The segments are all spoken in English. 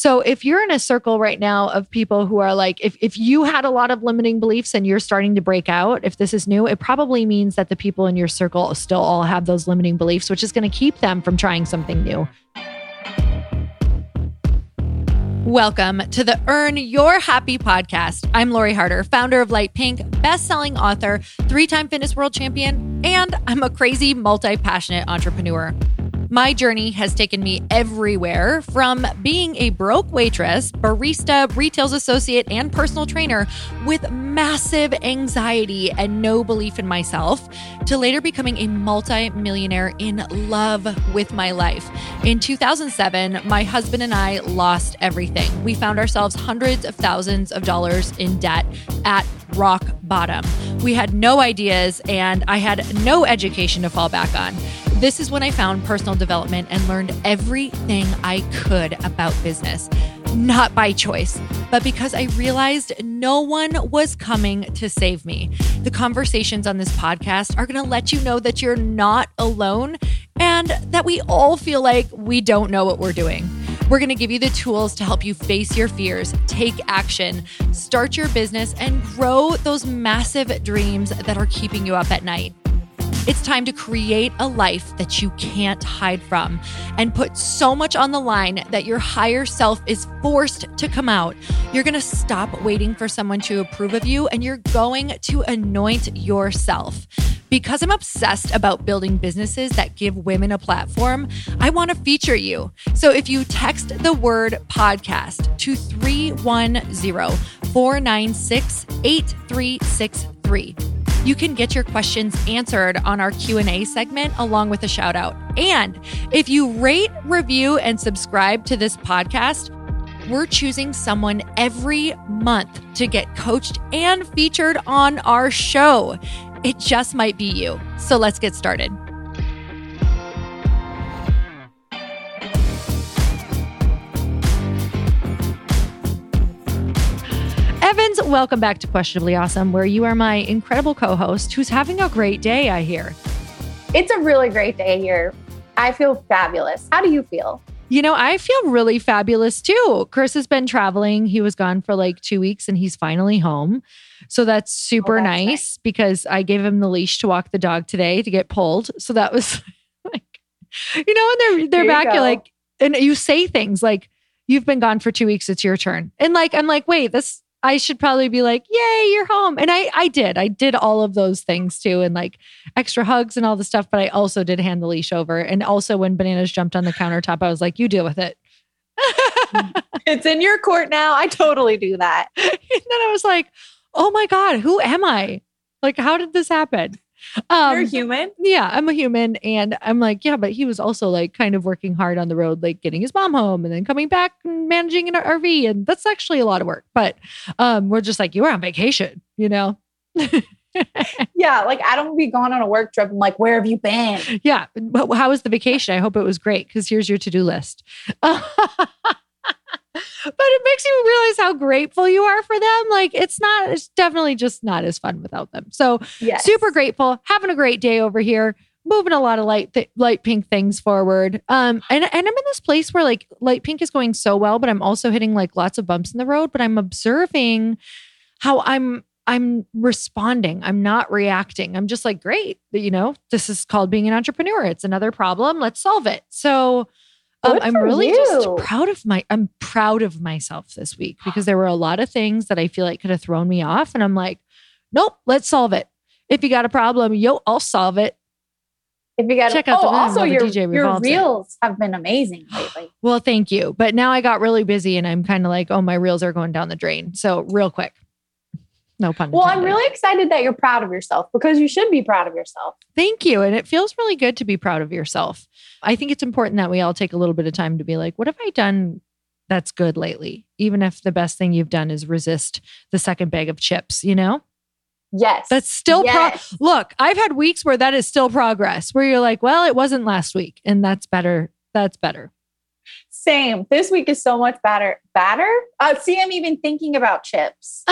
So if you're in a circle right now of people who are like, if you had a lot of limiting beliefs and you're starting to break out, if this is new, it probably means that the people in your circle still all have those limiting beliefs, which is going to keep them from trying something new. Welcome to the Earn Your Happy podcast. I'm Lori Harder, founder of Light Pink, best-selling author, 3-time fitness world champion, and I'm a crazy, multi-passionate entrepreneur. My journey has taken me everywhere, from being a broke waitress, barista, retail associate, and personal trainer with massive anxiety and no belief in myself, to later becoming a multi-millionaire in love with my life. In 2007, my husband and I lost everything. We found ourselves hundreds of thousands of dollars in debt at rock bottom. We had no ideas and I had no education to fall back on. This is when I found personal development and learned everything I could about business. Not by choice, but because I realized no one was coming to save me. The conversations on this podcast are going to let you know that you're not alone and that we all feel like we don't know what we're doing. We're going to give you the tools to help you face your fears, take action, start your business, and grow those massive dreams that are keeping you up at night. It's time to create a life that you can't hide from and put so much on the line that your higher self is forced to come out. You're going to stop waiting for someone to approve of you and you're going to anoint yourself. Because I'm obsessed about building businesses that give women a platform, I want to feature you. So if you text the word podcast to 310-496-8363, you can get your questions answered on our Q&A segment along with a shout out. And if you rate, review, and subscribe to this podcast, we're choosing someone every month to get coached and featured on our show. It just might be you. So let's get started. Evans, welcome back to Questionably Awesome, where you are my incredible co-host who's having a great day, I hear. It's a really great day here. I feel fabulous. How do you feel? You know, I feel really fabulous too. Chris has been traveling. He was gone for like 2 weeks and he's finally home. So that's super nice because I gave him the leash to walk the dog today to get pulled. So that was like, you know, when they're back, you're like, and you say things like, you've been gone for 2 weeks, it's your turn. And like, I'm like, wait, I should probably be like, yay, you're home. And I did all of those things too. And like extra hugs and all the stuff. But I also did hand the leash over. And also when Bananas jumped on the countertop, I was like, you deal with it. It's in your court now. I totally do that. And then I was like, oh my God, who am I? Like, how did this happen? You're human. Yeah, I'm a human. And I'm like, yeah, but he was also like kind of working hard on the road, like getting his mom home and then coming back and managing an RV. And that's actually a lot of work. But we're just like, you were on vacation, you know? Yeah, like I don't be going on a work trip. I'm like, where have you been? Yeah. How was the vacation? I hope it was great because here's your to-do list. But it makes you realize how grateful you are for them. Like it's definitely just not as fun without them. So yes. Super grateful, having a great day over here, moving a lot of light pink things forward. And I'm in this place where like Light Pink is going so well, but I'm also hitting like lots of bumps in the road, but I'm observing how I'm responding. I'm not reacting. I'm just like, great. You know, this is called being an entrepreneur. It's another problem. Let's solve it. So I'm really just I'm proud of myself this week because there were a lot of things that I feel like could have thrown me off. And I'm like, nope, let's solve it. If you got a problem, I'll solve it. If you got check out also your reels have been amazing lately. Well, thank you. But now I got really busy and I'm kind of like, oh, my reels are going down the drain. So real quick. No pun intended. Well, I'm really excited that you're proud of yourself because you should be proud of yourself. Thank you. And it feels really good to be proud of yourself. I think it's important that we all take a little bit of time to be like, what have I done that's good lately? Even if the best thing you've done is resist the second bag of chips, you know? Yes. That's still look, I've had weeks where that is still progress, where you're like, well, it wasn't last week. And that's better. That's better. Same. This week is so much better. See, I'm even thinking about chips.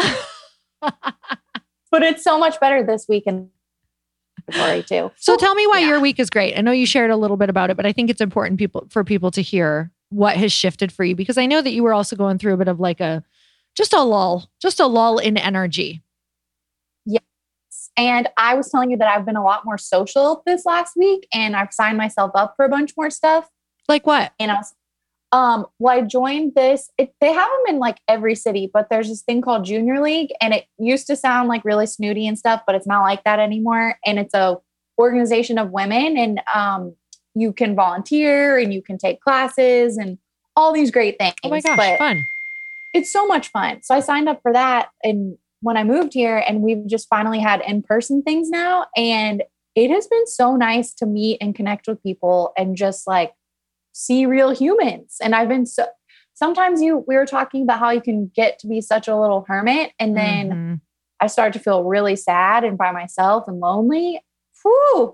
But it's so much better this week and February too. So tell me why your week is great. I know you shared a little bit about it, but I think it's important for people to hear what has shifted for you? Because I know that you were also going through a bit of like just a lull in energy. Yes. And I was telling you that I've been a lot more social this last week, and I've signed myself up for a bunch more stuff. Like what? And I was, well, I joined this. They have them in like every city, but there's this thing called Junior League, and it used to sound like really snooty and stuff, but it's not like that anymore. And it's a organization of women, and you can volunteer and you can take classes and all these great things. Oh my gosh, fun. It's so much fun. So I signed up for that. And when I moved here, and we've just finally had in-person things now. And it has been so nice to meet and connect with people and just like see real humans. And I've been sometimes we were talking about how you can get to be such a little hermit. And then I started to feel really sad and by myself and lonely. Whew.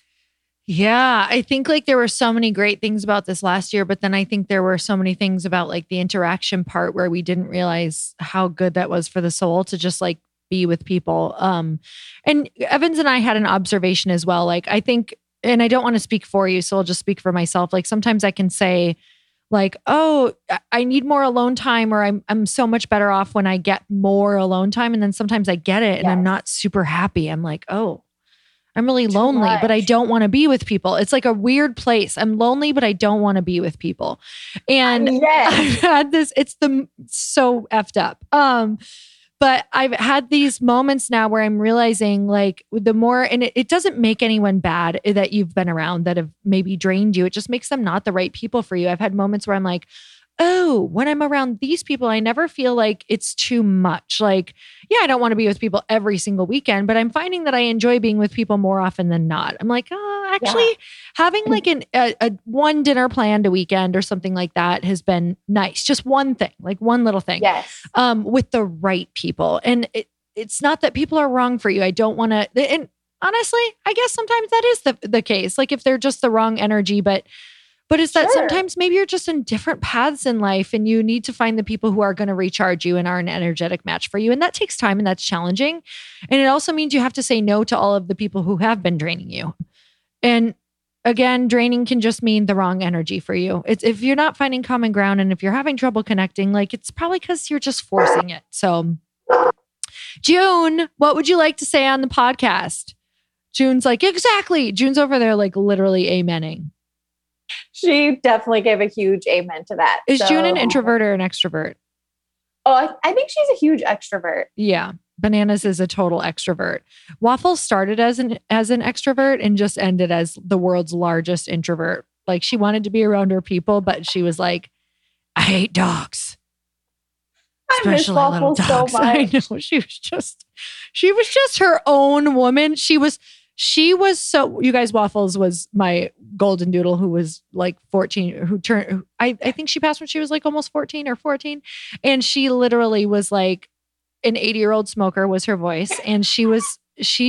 Yeah, I think like there were so many great things about this last year, but then I think there were so many things about like the interaction part where we didn't realize how good that was for the soul to just like be with people. And Evans and I had an observation as well. Like I think, and I don't want to speak for you, so I'll just speak for myself. Like sometimes I can say like, oh, I need more alone time, or I'm so much better off when I get more alone time. And then sometimes I get it and I'm not super happy. I'm like, oh, I'm really lonely, but I don't want to be with people. It's like a weird place. I'm lonely, but I don't want to be with people. And I've had this, it's so effed up. But I've had these moments now where I'm realizing like the more, and it doesn't make anyone bad that you've been around that have maybe drained you. It just makes them not the right people for you. I've had moments where I'm like, oh, when I'm around these people, I never feel like it's too much. Like, yeah, I don't want to be with people every single weekend, but I'm finding that I enjoy being with people more often than not. I'm like, oh, actually having like a one dinner planned a weekend or something like that has been nice. Just one thing, like one little thing, with the right people. And it's not that people are wrong for you. I don't want to, and honestly, I guess sometimes that is the case. Like if they're just the wrong energy, but it's that sometimes maybe you're just in different paths in life and you need to find the people who are going to recharge you and are an energetic match for you. And that takes time and that's challenging. And it also means you have to say no to all of the people who have been draining you. And again, draining can just mean the wrong energy for you. It's if you're not finding common ground and if you're having trouble connecting, like it's probably because you're just forcing it. So June, what would you like to say on the podcast? June's like, exactly. June's over there like literally amening. She definitely gave a huge amen to that. Is June an introvert or an extrovert? Oh, I think she's a huge extrovert. Yeah. Bananas is a total extrovert. Waffles started as an extrovert and just ended as the world's largest introvert. Like she wanted to be around her people, but she was like, I hate dogs. Especially little dogs. So much. I know. She was just her own woman. She was so, you guys, Waffles was my golden doodle who was like 14, I think she passed when she was like almost 14 or 14. And she literally was like an 80-year-old smoker was her voice. And she was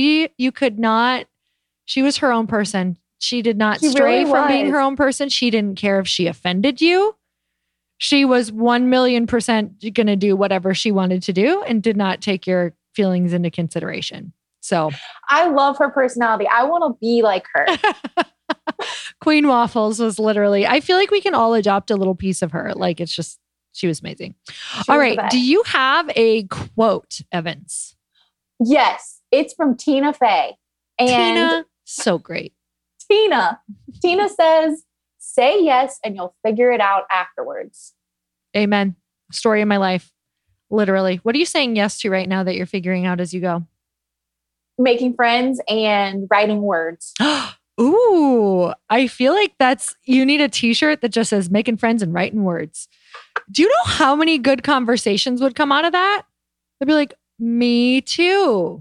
her own person. She did not stray from being her own person. She didn't care if she offended you. She was 1,000,000% going to do whatever she wanted to do and did not take your feelings into consideration. So I love her personality. I want to be like her. Queen Waffles was literally, I feel like we can all adopt a little piece of her. Like it's just, she was amazing. All right. Do you have a quote, Evans? Yes. It's from Tina Fey. And Tina, so great. Tina says, say yes and you'll figure it out afterwards. Amen. Story of my life. Literally. What are you saying yes to right now that you're figuring out as you go? Making friends and writing words. Ooh, I feel like you need a t-shirt that just says making friends and writing words. Do you know how many good conversations would come out of that? They'd be like, me too.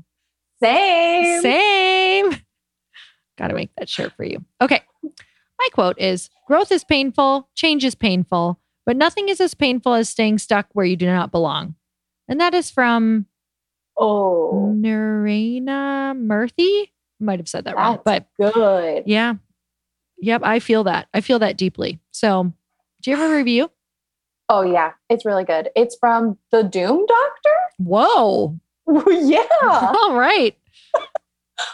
Same. Got to make that shirt for you. Okay. My quote is, growth is painful, change is painful, but nothing is as painful as staying stuck where you do not belong. And that is from Narayana Murthy. Might have said that wrong, but good. Yeah. Yep. I feel that deeply. So do you have a review? Oh yeah. It's really good. It's from the Doom Doctor. Whoa. Yeah. All right.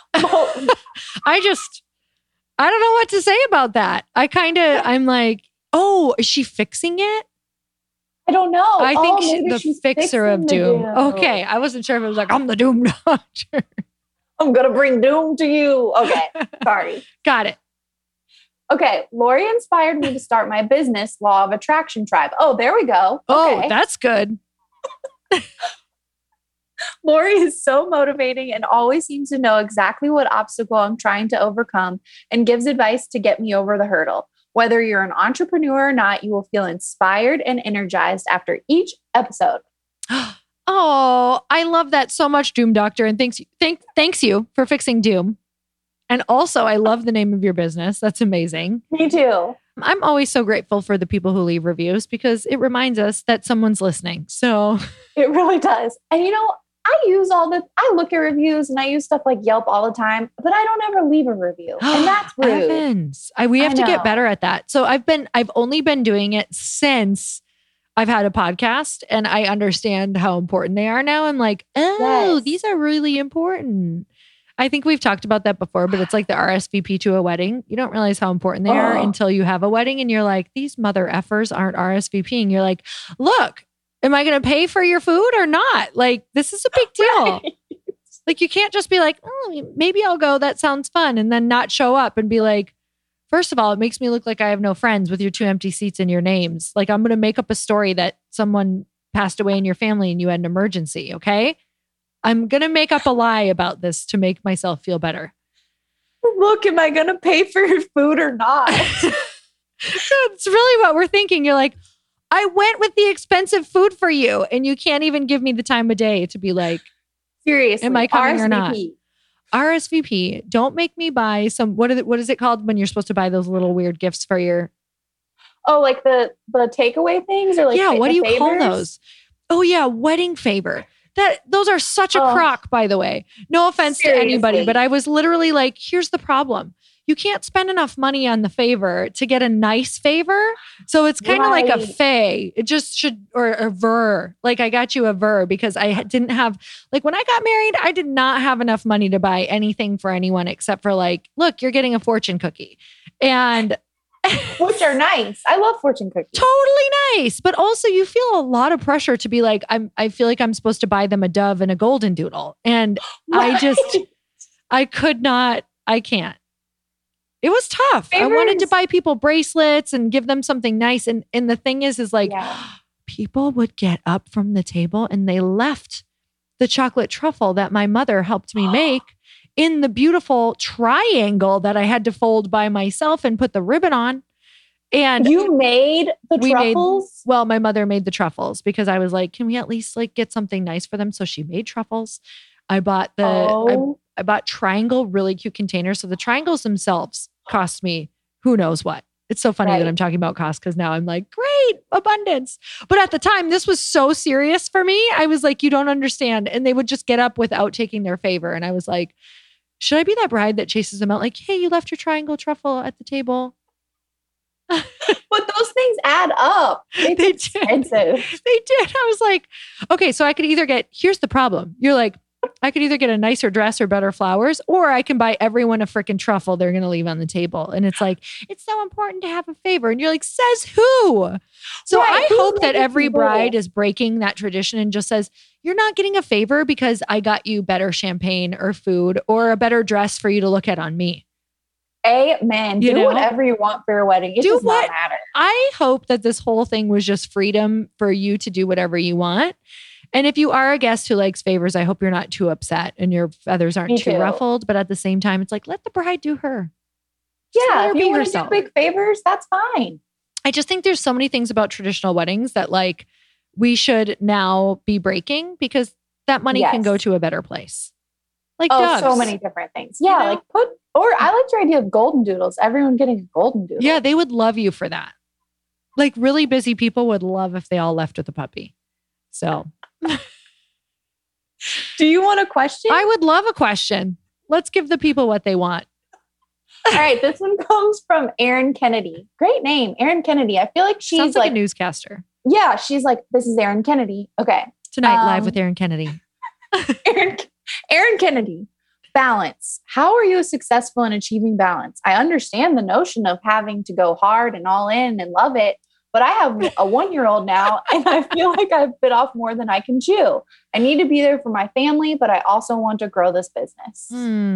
I don't know what to say about that. I'm like, Oh, is she fixing it? I don't know. I think maybe she's the fixer of doom. Okay. I wasn't sure if it was like, I'm the doom doctor. I'm going to bring doom to you. Okay. Sorry. Got it. Okay. Lori inspired me to start my business, Law of Attraction Tribe. Oh, there we go. Oh, that's good. Lori is so motivating and always seems to know exactly what obstacle I'm trying to overcome and gives advice to get me over the hurdle. Whether you're an entrepreneur or not, you will feel inspired and energized after each episode. Oh, I love that so much, Doom Doctor. And thanks you for fixing Doom. And also, I love the name of your business. That's amazing. Me too. I'm always so grateful for the people who leave reviews because it reminds us that someone's listening. So it really does. And I look at reviews and I use stuff like Yelp all the time, but I don't ever leave a review. And that's rude. Evans. We have to get better at that. So I've only been doing it since I've had a podcast and I understand how important they are now. I'm like, These are really important. I think we've talked about that before, but it's like the RSVP to a wedding. You don't realize how important they are until you have a wedding and you're like, these mother effers aren't RSVPing. You're like, look, am I going to pay for your food or not? Like, this is a big deal. Right. Like, you can't just be like, oh, maybe I'll go. That sounds fun. And then not show up and be like, first of all, it makes me look like I have no friends with your 2 empty seats and your names. Like, I'm going to make up a story that someone passed away in your family and you had an emergency. Okay. I'm going to make up a lie about this to make myself feel better. Look, am I going to pay for your food or not? It's really what we're thinking. You're like, I went with the expensive food for you and you can't even give me the time of day to be like, seriously, am I coming RSVP. or not? RSVP. Don't make me buy some, what is it called when you're supposed to buy those little weird gifts for your... Oh, like the takeaway things or like... Yeah, what do you favors? call those? Oh yeah, wedding favor. Those are such a crock, by the way. No offense to anybody, but I was literally like, here's the problem. You can't spend enough money on the favor to get a nice favor. So it's kind of like a fey. It just should, or a ver. Like I got you a ver because I didn't have, like when I got married, I did not have enough money to buy anything for anyone except for like, look, you're getting a fortune cookie. And which are nice. I love fortune cookies. Totally nice. But also you feel a lot of pressure to be like, I feel like I'm supposed to buy them a Dove and a Golden Doodle. And right. I can't. It was tough. Favors. I wanted to buy people bracelets and give them something nice. And the thing is like people would get up from the table and they left the chocolate truffle that my mother helped me make in the beautiful triangle that I had to fold by myself and put the ribbon on. And you made the truffles? My mother made the truffles because I was like, can we at least like get something nice for them? So she made truffles. I bought I bought triangle really cute containers. So the triangles themselves cost me who knows what. It's so funny that I'm talking about cost because now I'm like, great, abundance. But at the time, this was so serious for me. I was like, you don't understand. And they would just get up without taking their favor. And I was like, should I be that bride that chases them out? Like, hey, you left your triangle truffle at the table. But those things add up. It's expensive. They did. I was like, okay, so I could either here's the problem. You're like, I could either get a nicer dress or better flowers, or I can buy everyone a freaking truffle they're going to leave on the table. And it's like, it's so important to have a favor. And you're like, says who? So I hope that every bride is breaking that tradition and just says, you're not getting a favor because I got you better champagne or food or a better dress for you to look at on me. Amen. Do whatever you want for your wedding. It does not matter. I hope that this whole thing was just freedom for you to do whatever you want. And if you are a guest who likes favors, I hope you're not too upset and your feathers aren't too ruffled. But at the same time, it's like, let the bride do her. Yeah, if you want to do big favors, that's fine. I just think there's so many things about traditional weddings that like we should now be breaking because that money can go to a better place. Like doves. So many different things. Yeah, like I like your idea of golden doodles. Everyone getting a golden doodle. Yeah, they would love you for that. Like really busy people would love if they all left with a puppy. So... Do you want a question? I would love a question. Let's give the people what they want. All right. This one comes from Erin Kennedy. Great name. Erin Kennedy. I feel like she's sounds like a newscaster. Yeah. She's like, this is Erin Kennedy. Okay. Tonight, live with Erin Kennedy. Erin Kennedy. balance. How are you successful in achieving balance? I understand the notion of having to go hard and all in and love it, but I have a 1-year-old now and I feel like I've bit off more than I can chew. I need to be there for my family, but I also want to grow this business.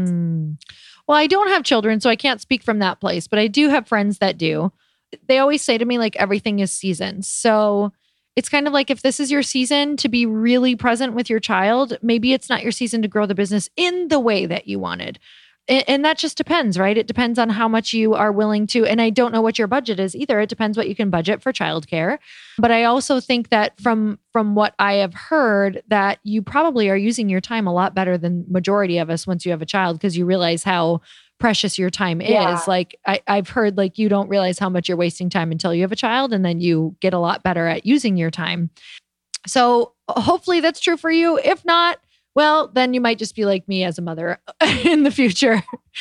Well, I don't have children, so I can't speak from that place, but I do have friends that do. They always say to me, like, everything is seasons. So it's kind of like, if this is your season to be really present with your child, maybe it's not your season to grow the business in the way that you wanted. And that just depends, right? It depends on how much you are willing to. And I don't know what your budget is either. It depends what you can budget for childcare. But I also think that from what I have heard, that you probably are using your time a lot better than majority of us once you have a child, because you realize how precious your time is. Like I've heard, like, you don't realize how much you're wasting time until you have a child, and then you get a lot better at using your time. So hopefully that's true for you. If not, well, then you might just be like me as a mother in the future.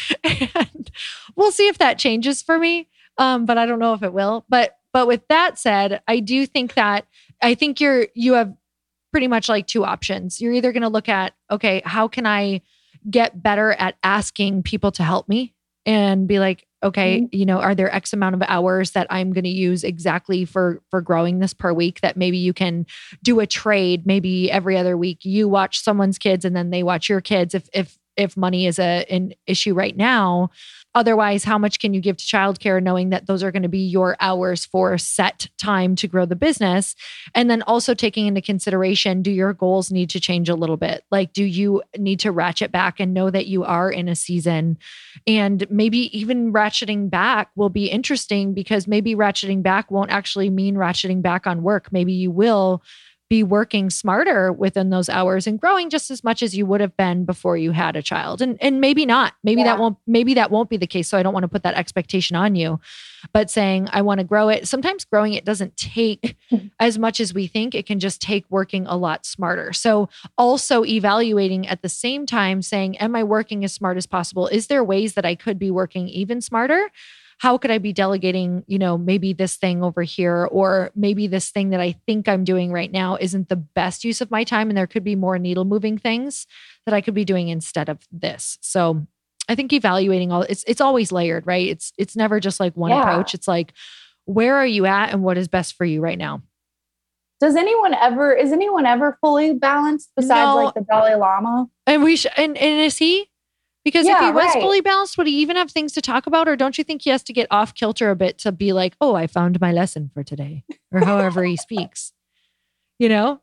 And we'll see if that changes for me. But I don't know if it will. But with that said, I do think that you have pretty much like two options. You're either going to look at, okay, how can I get better at asking people to help me, and be like, okay, are there X amount of hours that I'm going to use exactly for growing this per week, that maybe you can do a trade, maybe every other week you watch someone's kids and then they watch your kids if money is an issue right now. Otherwise, how much can you give to childcare, knowing that those are going to be your hours for set time to grow the business? And then also taking into consideration, do your goals need to change a little bit? Like, do you need to ratchet back and know that you are in a season? And maybe even ratcheting back will be interesting, because maybe ratcheting back won't actually mean ratcheting back on work. Maybe you will be working smarter within those hours and growing just as much as you would have been before you had a child. And maybe not. Maybe that won't be the case. So I don't want to put that expectation on you. But saying, I want to grow it. Sometimes growing it doesn't take as much as we think. It can just take working a lot smarter. So also evaluating at the same time, saying, am I working as smart as possible? Is there ways that I could be working even smarter? How could I be delegating, maybe this thing over here, or maybe this thing that I think I'm doing right now isn't the best use of my time, and there could be more needle moving things that I could be doing instead of this. So I think evaluating it's always layered, right? It's never just like one approach. It's like, where are you at and what is best for you right now? Is anyone ever fully balanced besides like the Dalai Lama? And and is he? Because if he was fully balanced, would he even have things to talk about? Or don't you think he has to get off kilter a bit to be like, oh, I found my lesson for today, or however he speaks, Yes.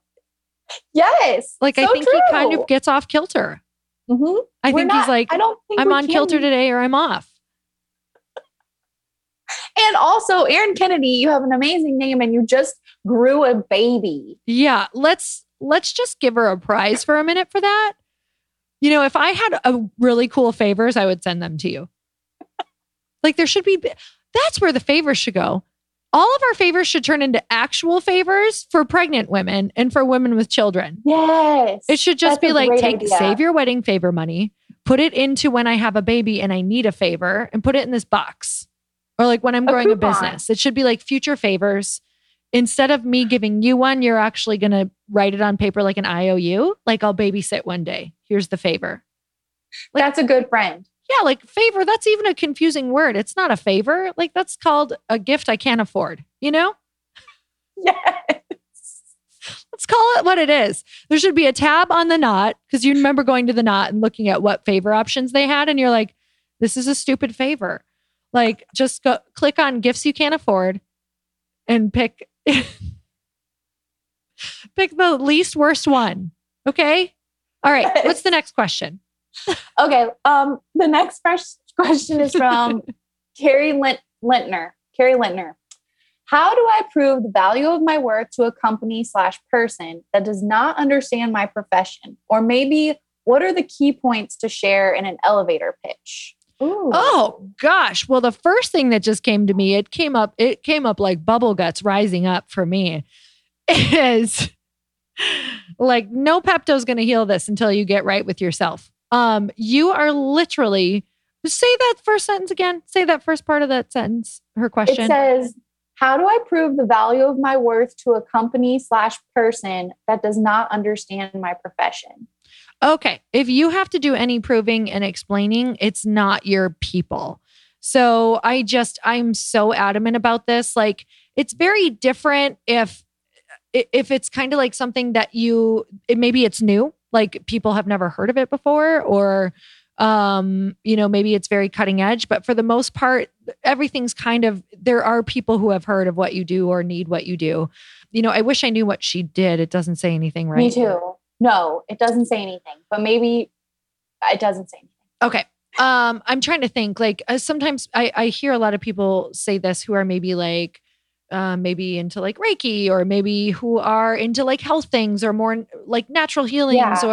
Like, so I think he kind of gets off kilter. Mm-hmm. I think he's like, I'm on kilter today, or I'm off. And also, Aaron Kennedy, you have an amazing name and you just grew a baby. Yeah. Let's just give her a prize for a minute for that. If I had a really cool favors, I would send them to you. Like, that's where the favors should go. All of our favors should turn into actual favors for pregnant women and for women with children. Yes. It should just be like, save your wedding favor money, put it into when I have a baby and I need a favor, and put it in this box. Or like when I'm growing a business, it should be like future favors. Instead of me giving you one, you're actually going to write it on paper like an IOU. Like, I'll babysit one day. Here's the favor. Like, that's a good friend. Yeah, like favor, that's even a confusing word. It's not a favor. Like, that's called a gift I can't afford, Yes. Let's call it what it is. There should be a tab on the Knot, because you remember going to the Knot and looking at what favor options they had. And you're like, this is a stupid favor. Like, just click on gifts you can't afford and pick the least worst one. Okay. All right. What's the next question? Okay. The next question is from Carrie Lintner. Carrie Lintner. How do I prove the value of my worth to a company/person that does not understand my profession? Or maybe, what are the key points to share in an elevator pitch? Ooh. Oh gosh. Well, the first thing that just came to me, it came up like bubble guts rising up for me, is like, no Pepto's going to heal this until you get right with yourself. You are literally, say that first sentence again. Say that first part of that sentence, her question. It says, how do I prove the value of my worth to a company/person that does not understand my profession? Okay. If you have to do any proving and explaining, it's not your people. So I'm so adamant about this. Like, it's very different if it's kind of like something that maybe it's new, like people have never heard of it before, or, maybe it's very cutting edge, but for the most part, everything's there are people who have heard of what you do or need what you do. I wish I knew what she did. It doesn't say anything, right? Me too. No, it doesn't say anything, but maybe it doesn't say anything. Okay. I'm trying to think, like, sometimes I hear a lot of people say this who are maybe like, maybe into like Reiki, or maybe who are into like health things or more like natural healings,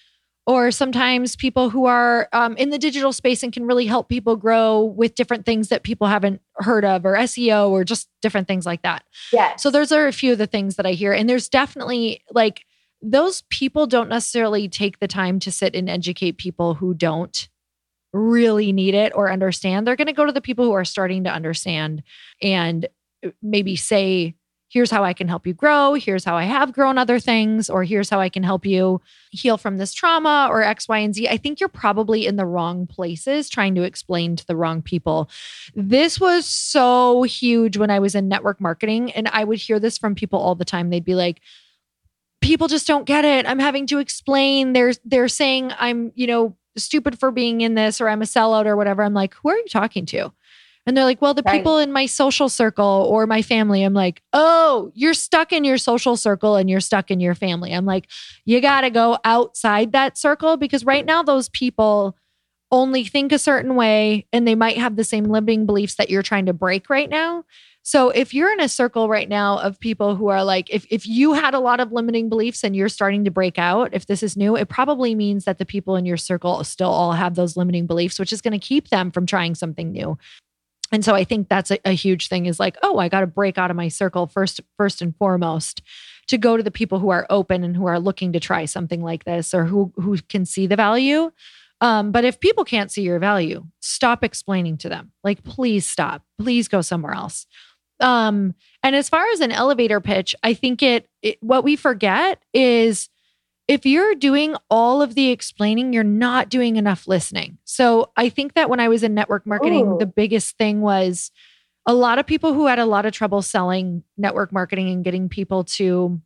or sometimes people who are in the digital space and can really help people grow with different things that people haven't heard of, or SEO, or just different things like that. Yeah. So those are a few of the things that I hear. And there's definitely like, those people don't necessarily take the time to sit and educate people who don't really need it or understand. They're going to go to the people who are starting to understand and maybe say, here's how I can help you grow. Here's how I have grown other things, or here's how I can help you heal from this trauma, or X, Y, and Z. I think you're probably in the wrong places trying to explain to the wrong people. This was so huge when I was in network marketing, and I would hear this from people all the time. They'd be like, people just don't get it. I'm having to explain. They're saying I'm, stupid for being in this, or I'm a sellout or whatever. I'm like, who are you talking to? And they're like, well, the people in my social circle or my family. I'm like, oh, you're stuck in your social circle and you're stuck in your family. I'm like, you got to go outside that circle, because right now those people only think a certain way and they might have the same limiting beliefs that you're trying to break right now. So if you're in a circle right now of people who are like, if you had a lot of limiting beliefs and you're starting to break out, if this is new, it probably means that the people in your circle still all have those limiting beliefs, which is going to keep them from trying something new. And so I think that's a huge thing, is like, oh, I got to break out of my circle first and foremost, to go to the people who are open and who are looking to try something like this, or who can see the value. But if people can't see your value, stop explaining to them. Like, please stop. Please go somewhere else. And as far as an elevator pitch, I think what we forget is, if you're doing all of the explaining, you're not doing enough listening. So I think that when I was in network marketing, the biggest thing was a lot of people who had a lot of trouble selling network marketing and getting people to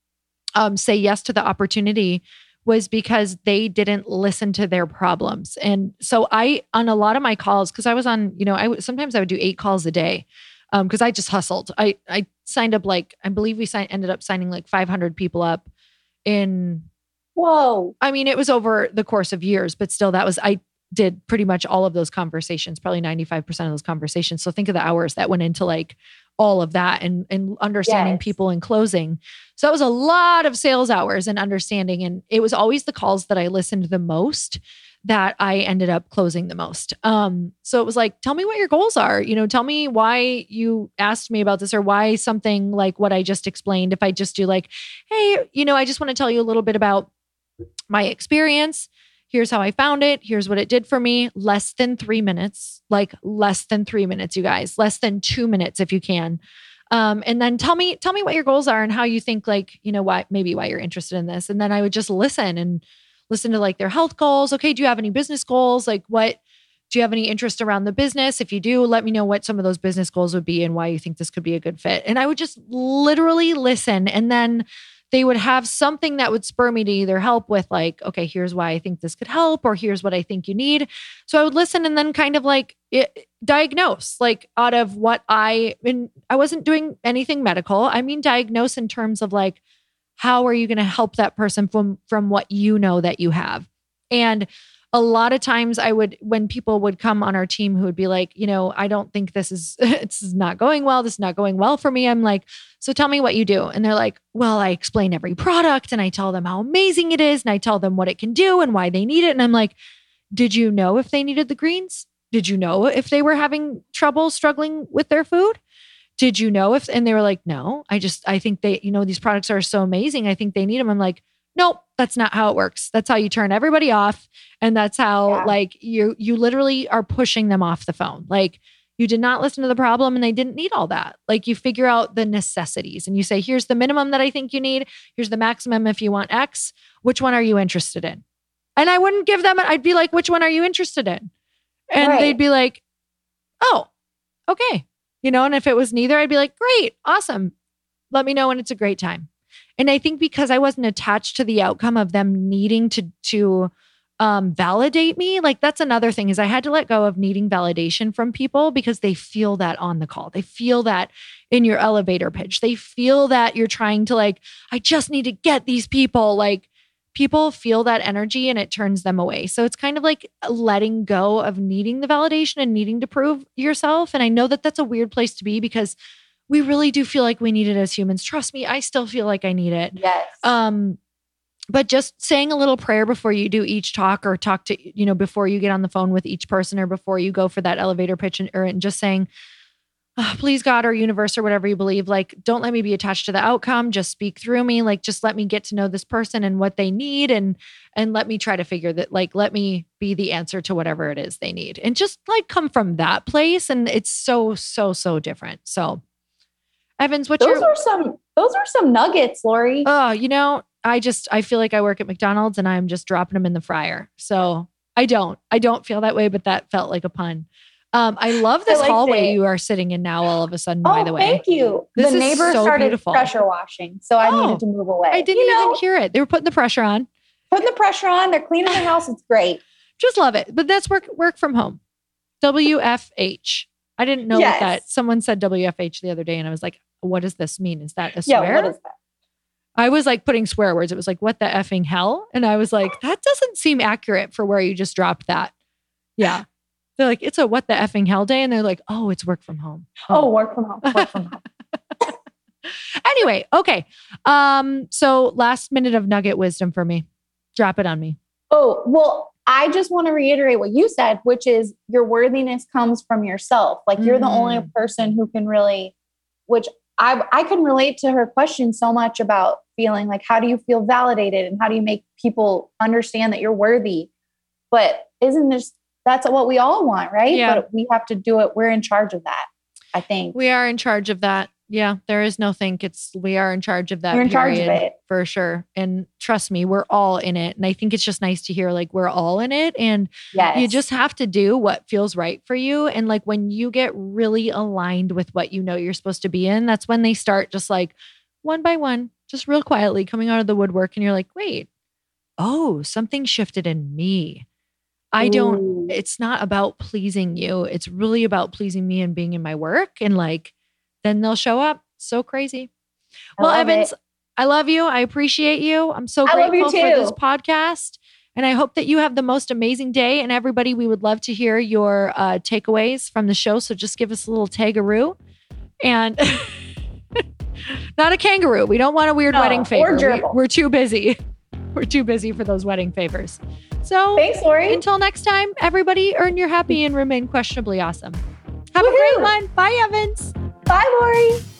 say yes to the opportunity was because they didn't listen to their problems. And so on a lot of my calls, because I was on, sometimes I would do 8 calls a day. Because I just hustled. I signed up I believe we ended up signing like 500 people up in. Whoa. I mean, it was over the course of years, but still I did pretty much all of those conversations, probably 95% of those conversations. So think of the hours that went into like all of that and understanding people and closing. So that was a lot of sales hours and understanding. And it was always the calls that I listened the most that I ended up closing the most. So it was like, tell me what your goals are. Tell me why you asked me about this, or why something like what I just explained. If I just do like, hey, I just want to tell you a little bit about my experience. Here's how I found it. Here's what it did for me. Less than 3 minutes, you guys, less than 2 minutes if you can. And then tell me what your goals are and how you think why you're interested in this. And then I would just listen to like their health goals. Okay. Do you have any business goals? Like, do you have any interest around the business? If you do, let me know what some of those business goals would be and why you think this could be a good fit. And I would just literally listen. And then they would have something that would spur me to either help with like, okay, here's why I think this could help, or here's what I think you need. So I would listen and then kind of like diagnose, like out of what I wasn't doing anything medical. I mean, diagnose in terms of like, how are you going to help that person from what you know that you have? And a lot of times when people would come on our team who would be like, I don't think this is not going well. This is not going well for me. I'm like, so tell me what you do. And they're like, well, I explain every product and I tell them how amazing it is. And I tell them what it can do and why they need it. And I'm like, did you know if they needed the greens? Did you know if they were having trouble struggling with their food? Did you know and they were like, no, I think they, these products are so amazing. I think they need them. I'm like, nope, that's not how it works. That's how you turn everybody off. And that's how like you literally are pushing them off the phone. Like, You did not listen to the problem and they didn't need all that. Like you figure out the necessities and you say, here's the minimum that I think you need. Here's the maximum if you want X. Which one are you interested in? And I wouldn't give them, I'd be like, which one are you interested in? And they'd be like, oh, okay. And if it was neither, I'd be like, great, awesome. Let me know when it's a great time. And I think because I wasn't attached to the outcome of them needing to validate me, like that's another thing is I had to let go of needing validation from people because they feel that on the call. They feel that in your elevator pitch. They feel that you're trying to like, I just need to get these people. Like people feel that energy and it turns them away. So it's kind of like letting go of needing the validation and needing to prove yourself. And I know that that's a weird place to be because we really do feel like we need it as humans. Trust me, I still feel like I need it. Yes. But just saying a little prayer before you do each talk or talk to, before you get on the phone with each person or before you go for that elevator pitch and just saying, oh, please God or universe or whatever you believe, like, don't let me be attached to the outcome. Just speak through me. Like, just let me get to know this person and what they need. And let me try to figure that, like, let me be the answer to whatever it is they need and just like come from that place. And it's so, so, so different. So Evans, those are some nuggets, Lori. Oh, I feel like I work at McDonald's and I'm just dropping them in the fryer. So I don't feel that way, but that felt like a pun. I love this hallway you are sitting in now all of a sudden, by the way. Thank you. The neighbor started pressure washing. So I needed to move away. I didn't even hear it. They were putting the pressure on. They're cleaning the house. It's great. Just love it. But that's work from home. WFH. I didn't know what that. Someone said WFH the other day and I was like, what does this mean? Is that a swear? Yeah, what is that? I was like putting swear words. It was like, what the effing hell? And I was like, that doesn't seem accurate for where you just dropped that. Yeah. They're like, it's a what the effing hell day. And they're like, oh, it's work from home. Oh, work from home. Work from home. Anyway. Okay. So last minute of nugget wisdom for me. Drop it on me. Oh, well, I just want to reiterate what you said, which is your worthiness comes from yourself. Like you're the only person who can really, which I can relate to her question so much about feeling like, how do you feel validated and how do you make people understand that you're worthy? But that's what we all want, right? Yeah. But we have to do it. We're in charge of that, I think. We are in charge of that. Yeah. There is no think. We are in charge of that. You're in charge of it. For sure. And trust me, we're all in it. And I think it's just nice to hear like we're all in it. And you just have to do what feels right for you. And like when you get really aligned with what you know you're supposed to be in, that's when they start just like one by one, just real quietly coming out of the woodwork. And you're like, wait, something shifted in me. It's not about pleasing you. It's really about pleasing me and being in my work. And like, then they'll show up. So crazy. Well, Evans, I love you. I appreciate you. I'm so grateful for this podcast. And I hope that you have the most amazing day. And everybody, we would love to hear your takeaways from the show. So just give us a little tagaroo. And not a kangaroo. We don't want a weird wedding favor. We're too busy. We're too busy for those wedding favors. So thanks, Lori. Until next time, everybody, earn your happy and remain questionably awesome. Have a great one. Bye, Evans. Bye, Lori.